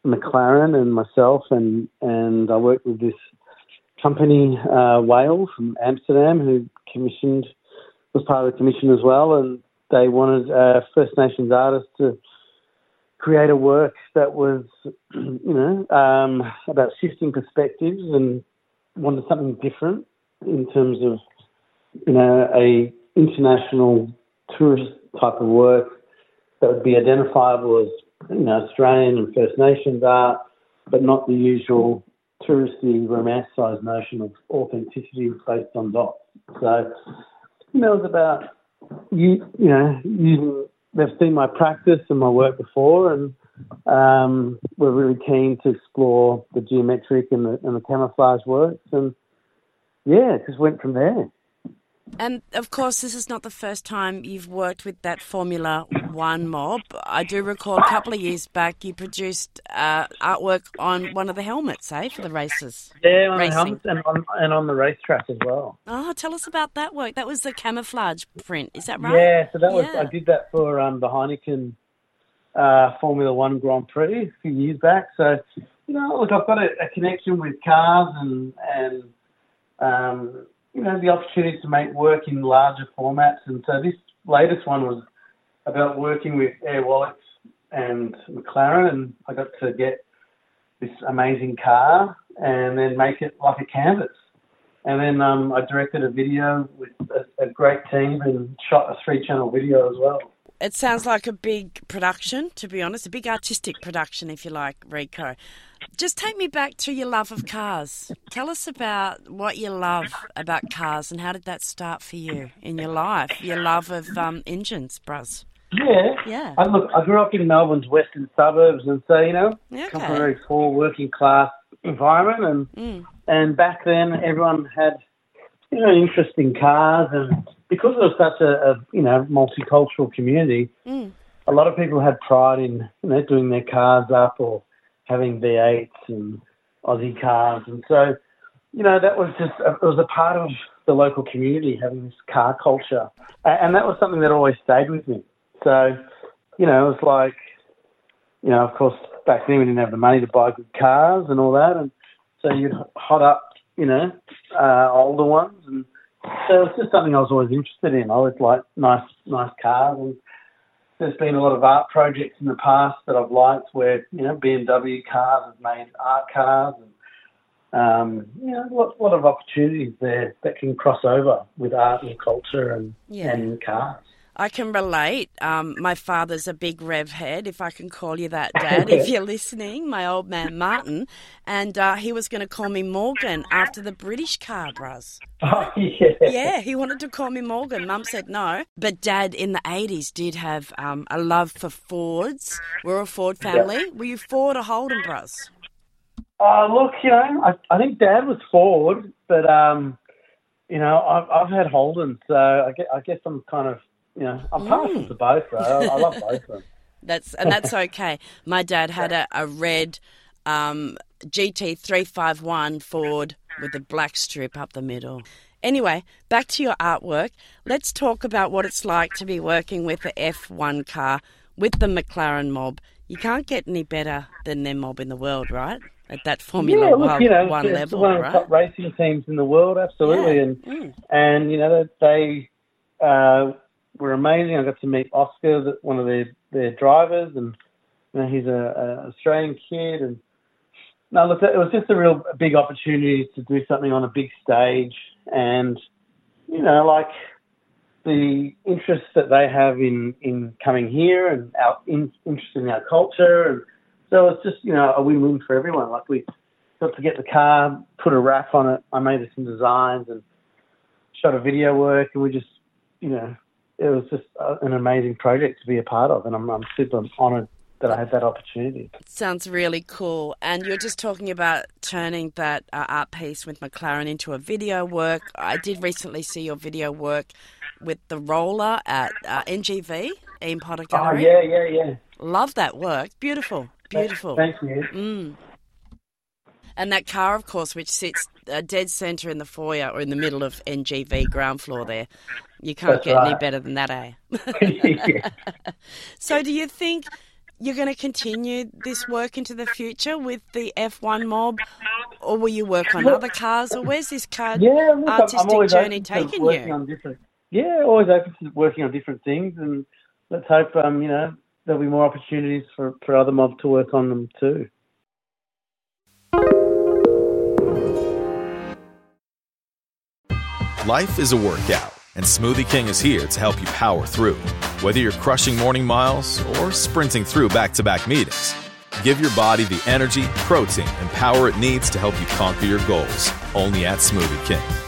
McLaren and myself, and I worked with this company, Whale from Amsterdam, who was part of the commission as well, and they wanted First Nations artists to create a work that was, about shifting perspectives, and wanted something different in terms of, a international tourist type of work that would be identifiable as, Australian and First Nations art, but not the usual touristy, romanticised notion of authenticity based on dots. So, it was about, using, they've seen my practice and my work before, and we're really keen to explore the geometric and the camouflage works, and it just went from there. And, of course, this is not the first time you've worked with that Formula One mob. I do recall a couple of years back you produced artwork on one of the helmets, for the races. Yeah, on the helmets and on the racetrack as well. Oh, tell us about that work. That was the camouflage print, is that right? Yeah, so I did that for the Heineken Formula One Grand Prix a few years back. So, look, I've got a connection with cars and the opportunity to make work in larger formats. And so this latest one was about working with Air Wallets and McLaren, and I got to get this amazing car and then make it like a canvas. And then I directed a video with a great team and shot a 3-channel video as well. It sounds like a big production, to be honest, a big artistic production, if you like, Rico. Just take me back to your love of cars. Tell us about what you love about cars and how did that start for you in your life, your love of engines, Bruz? Yeah. I grew up in Melbourne's western suburbs, and so, come from a very poor working class environment, and back then everyone had, interest in cars, and because it was such a multicultural community, a lot of people had pride in, doing their cars up or having V8s and Aussie cars. And so, that was it was a part of the local community, having this car culture. And that was something that always stayed with me. So, it was like, of course, back then we didn't have the money to buy good cars and all that. And so you'd hot up, older ones. And so it's just something I was always interested in. I always liked nice cars. And there's been a lot of art projects in the past that I've liked where, BMW cars have made art cars, and, a lot of opportunities there that can cross over with art and culture and cars. I can relate. My father's a big rev head, if I can call you that, Dad, if you're listening, my old man Martin. And he was going to call me Morgan after the British car, Bruz. Oh, yeah. Yeah, he wanted to call me Morgan. Mum said no. But Dad, in the 80s, did have a love for Fords. We're a Ford family. Yep. Were you Ford or Holden, Bruz? Look, I think Dad was Ford, but, I've had Holden, so I guess I'm kind of, I'm partial to both, though. I love both of them. That's okay. My dad had a red GT351 Ford with a black strip up the middle. Anyway, back to your artwork. Let's talk about what it's like to be working with the F1 car with the McLaren mob. You can't get any better than their mob in the world, right? At that Formula One level, it's one of the top racing teams in the world, absolutely. Yeah. And they were amazing. I got to meet Oscar, one of their drivers, and he's an Australian kid. And look, it was just a real big opportunity to do something on a big stage, and like the interest that they have in coming here and our interest in our culture, and so it's just a win-win for everyone. Like we got to get the car, put a wrap on it. I made some designs and shot a video work, and we just it was just an amazing project to be a part of, and I'm super honoured that I had that opportunity. Sounds really cool. And you're just talking about turning that art piece with McLaren into a video work. I did recently see your video work with the roller at NGV, Ian Potter Gallery. Oh, yeah. Love that work. Beautiful. Thank you. And that car, of course, which sits dead centre in the foyer or in the middle of NGV ground floor there. You can't get any better than that, eh? Yeah. So do you think you're going to continue this work into the future with the F1 Mob, or will you work on other cars, or where's this car artistic journey taking you? Always open to working on different things, and let's hope, there'll be more opportunities for other mobs to work on them too. Life is a workout, and Smoothie King is here to help you power through. Whether you're crushing morning miles or sprinting through back-to-back meetings, give your body the energy, protein, and power it needs to help you conquer your goals. Only at Smoothie King.